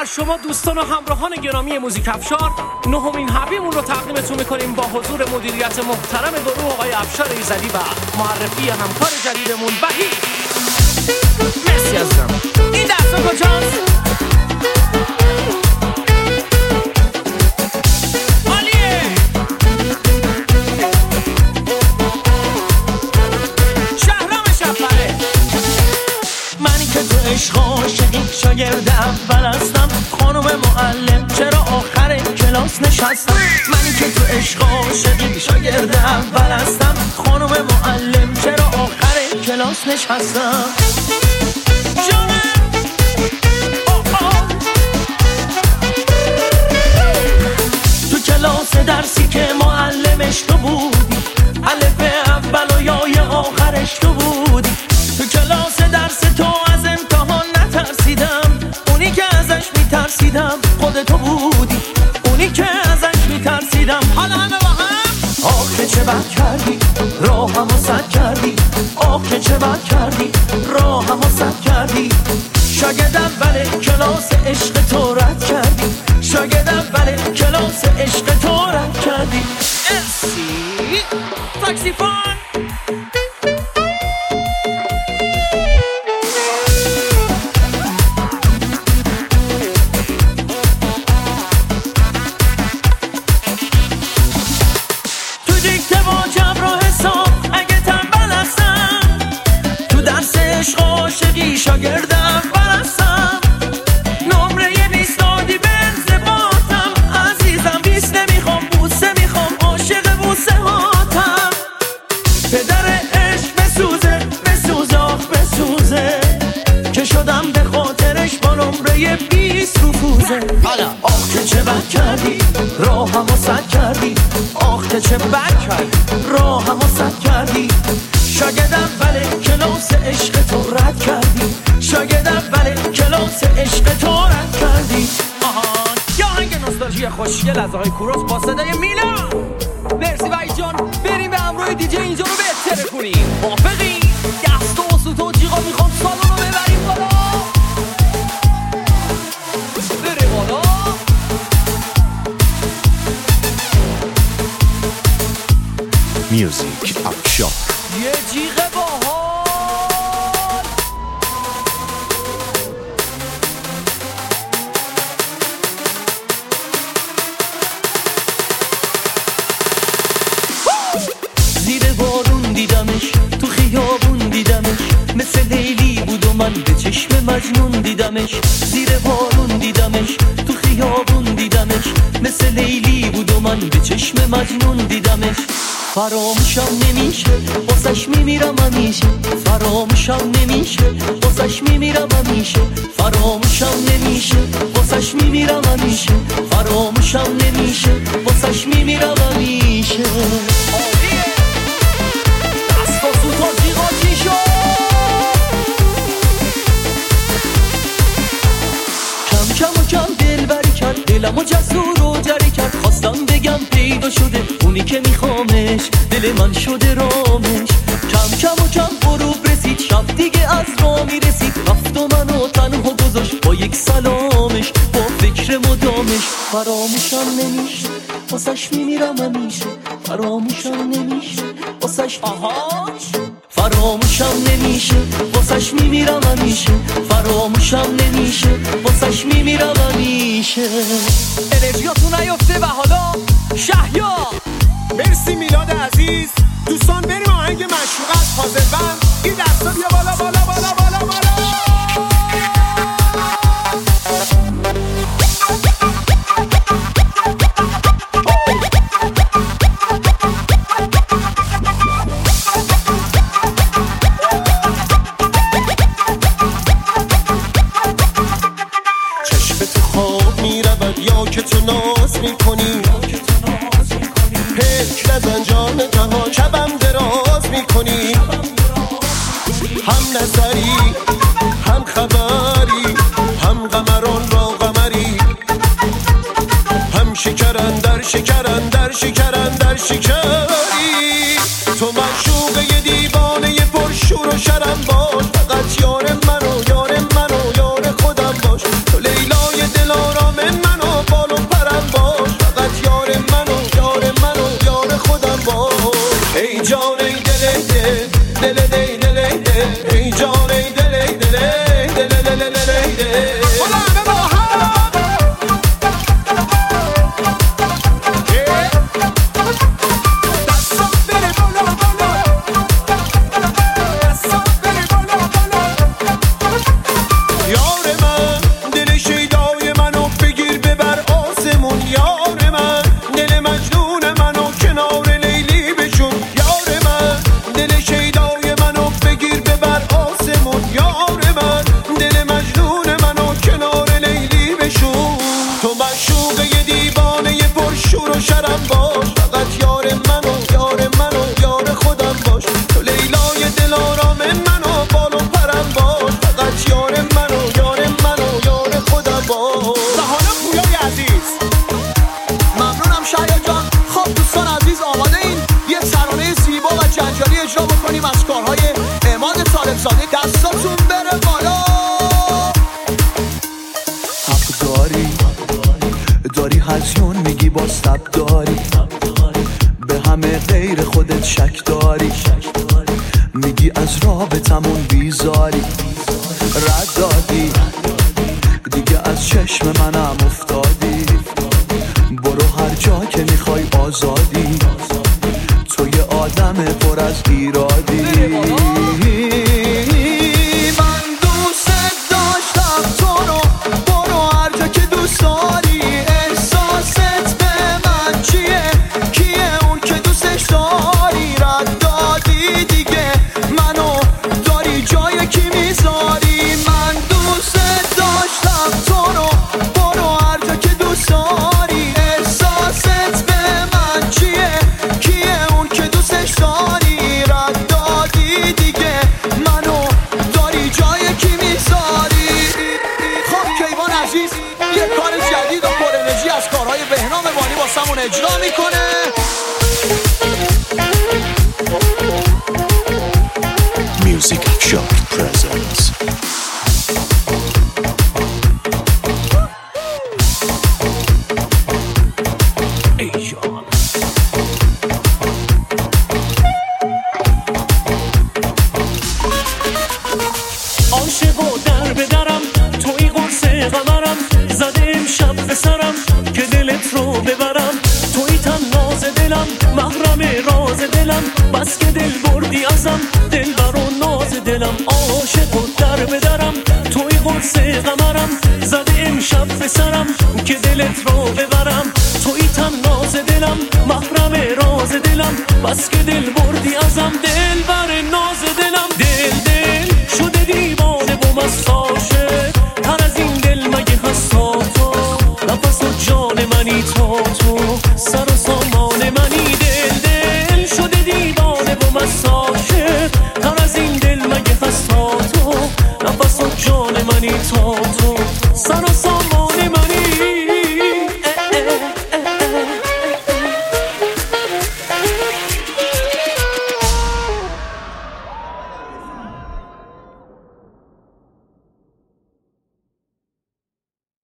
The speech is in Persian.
شما دوستان و همراهان گرامی موزیک افشار نهمین حبیمون رو تقدیمتون میکنیم با حضور مدیریت محترم گروه آقای افشار ایزدی و معرفی همکار جدیدمون وحید. مرسی عزیزم. این دستا کجاست؟ عالیه. شهرام شفره. منی که تو عشق عاشقی شاگرد اول هستم، خانم معلم چرا آخر کلاس نشستم؟ منی که تو عشق عاشقی شاگرد اول هستم، خانم معلم چرا آخر کلاس نشستم؟ تو کلاس درسی که معلمش تو بودی، الف اول و یای آخرش تو بودی. تو کلاس درس تو از امتحان نترسیدم، اونی که ازش میترسیدم خودتو بودی، اونی که ازش میترسیدم. حالا همه با هم آخه چه بد کردی راهمو سد کردی، آخه چه بد کردی راهمو سد کردی. شاگرد اول کلاس عشق تو رد کردی، شاگرد اول کلاس عشق تو رد کردی. مرسی. تاکسیفون. شاگردم برستم نمره 20 دادی بنز باتم، عزیزم 20 نمیخوام بوسه میخوام، عاشق بوسه هاتم. پدر عشق بسوزه بسوزه آخ بسوزه، که شدم به خاطرش با نمره 20 رفوزه. آخ که چه بد کردی راهمو سد کردی، آخ که چه بد کردی راهمو سد کردی. شاگرد اول کلاس عشق تو رد کردی، شاگرد اول کلاس عشق تو رد کردی. آهان یا آهنگ نوستالژی خوشگل از آقای کوروش با صدای میلان. مرسی وحید جان. بریم به همراه دیجی اینجا رو بهتره کنیم. موافقی؟ دست و سوت و جیغا میخوام سالن رو ببریم بالا. بریم بالا. میوزیک افشار. یه جیغ باحال. زیر بارون دیدمش تو خیابون دیدمش، مثل لیلی بود و من به چشم مجنون دیدمش. زیر بارون دیدمش تو خیابون دیدمش، مثل لیلی بود و من به چشم مجنون دیدمش. فراموشم نمیشه واسش میمیرم همیشه، فراموشم نمیشه واسش میمیرم همیشه، فراموشم نمیشه واسش میمیرم همیشه، فراموشم نمیشه واسش میمیرم همیشه. دست و سوت و جیغا چی شد؟ کم کم و کم دلبری کرد، دلمو جسور و جری کرد. خواستم بگم پیدا شده اونی که میخوامش، دل من شده رامش. کم کم و کم غروب رسید، شب دیگه از راه میرسید. رفت و منو تنها گذاشت با یک سلامش، با فکر مدامش. فراموشم نمیشه واسش میمیرم همیشه، فراموشم نمیشه واسش فراموشم نمیشه واسش میمیرم همیشه، فراموشم نمیشه واسش میمیرم همیشه. انرژیاتون نیفته و حالا شهیار. مرسی میلاد عزیز. دوستان بریم آهنگ مشروق از فاضلبند. این دستا بیا بالا بالا بالا بالا بالا. که تو ناز میکنی، پلک نزن جان جهان، شبم دراز میکنی. هم نظری هم خبری، هم قمران را قمری، هم شکرن در شکرن در شکرن در شکری. تو معشوقه ی دیوانه ی پرشور و شرم باش، فقط یار منو یار منو یار خودم باش. تو لیلای دلم ای جان ای دل ای دل ای دل ای دل ای دل دستاتون بره بالا. حق داری هزیون میگی با سب داری، به همه غیر خودت شک داری، میگی از رابطمون بیزاری، رد دادی دیگه از چشم منم افتادی، برو هر جا که میخوای آزادی، تو یه آدم پر از ایرادی. یه کار جدید و پر انرژی از کارهای بهنام بانی واسمون اجرا میکنه. Music Afshar presents عاشق و در به درم توی قرص قمرم، زده امشب به سرم که دلت رو ببرم، توی تناز دلم محرم راز دلم، بس که دل بردی ازم دل بر و ناز دلم. عاشق و در به درم توی قرص قمرم، زده امشب به سرم که دلت رو ببرم، توی تناز دلم محرم راز دلم، بس که دل بردی ازم دل بر ناز دلم. دل شده دیوانه و مست عاشق، تر از این دل مگه هست تا تو، نفس و جان منی تا تو، سر و سامان منی. دل شده دیوانه و مست عاشق، تر از این دل مگه هست تا تو، نفس و جان منی تا تو.